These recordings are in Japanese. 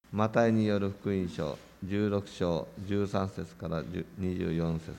マタイによる福音書16章13節から24節です。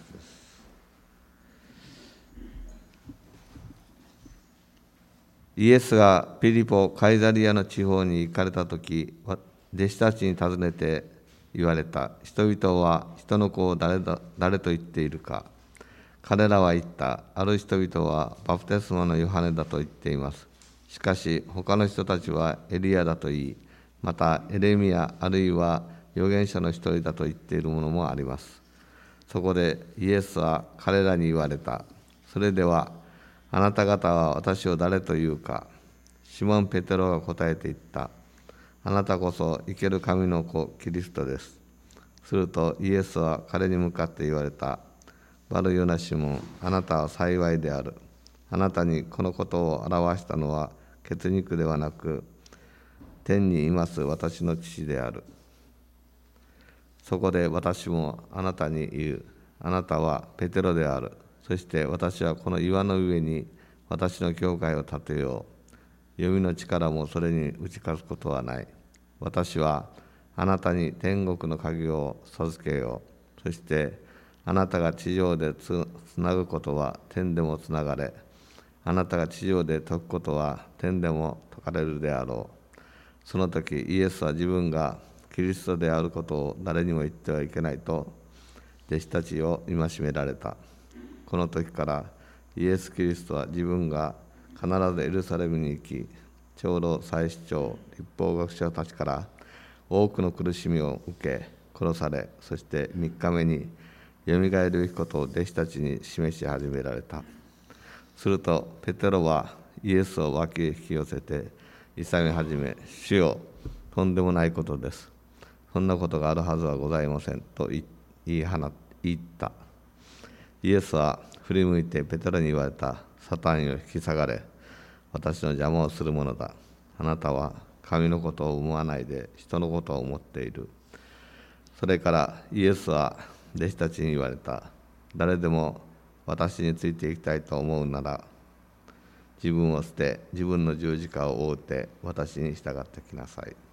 イエスがピリポ・カイザリアの地方に行かれたとき、弟子たちに尋ねて言われた。人々は人の子を誰と言っているか。彼らは言った。ある人々はバプテスマのヨハネだと言っています。しかし他の人たちはエリアだと言い、またエレミヤあるいは預言者の一人だと言っているものもあります。そこでイエスは彼らに言われた。それではあなた方は私を誰というか。シモン・ペテロが答えて言った。あなたこそ生ける神の子キリストです。するとイエスは彼に向かって言われた。バルヨナシモン、あなたは幸いである。あなたにこのことを表したのは血肉ではなく、天にいます私の父である。そこで私もあなたに言う。あなたはペテロである。そして私はこの岩の上に私の教会を建てよう。弓の力もそれに打ち勝つことはない。私はあなたに天国の鍵を授けよう。そしてあなたが地上でつなぐことは天でもつながれ、あなたが地上で解くことは天でも解かれるであろう。その時イエスは自分がキリストであることを誰にも言ってはいけないと弟子たちを戒められた。この時からイエス・キリストは自分が必ずエルサレムに行き、長老、祭司長、律法学者たちから多くの苦しみを受け、殺され、そして3日目によみがえることを弟子たちに示し始められた。するとペテロはイエスを脇へ引き寄せて諌め始め、主よ、とんでもないことです。そんなことがあるはずはございませんと言った。イエスは振り向いてペテロに言われた。サタンよ、引き下がれ。私の邪魔をするものだ。あなたは神のことを思わないで人のことを思っている。それからイエスは弟子たちに言われた。誰でも私についていきたいと思うなら、自分を捨て、自分の十字架を追うて私に従ってきなさい。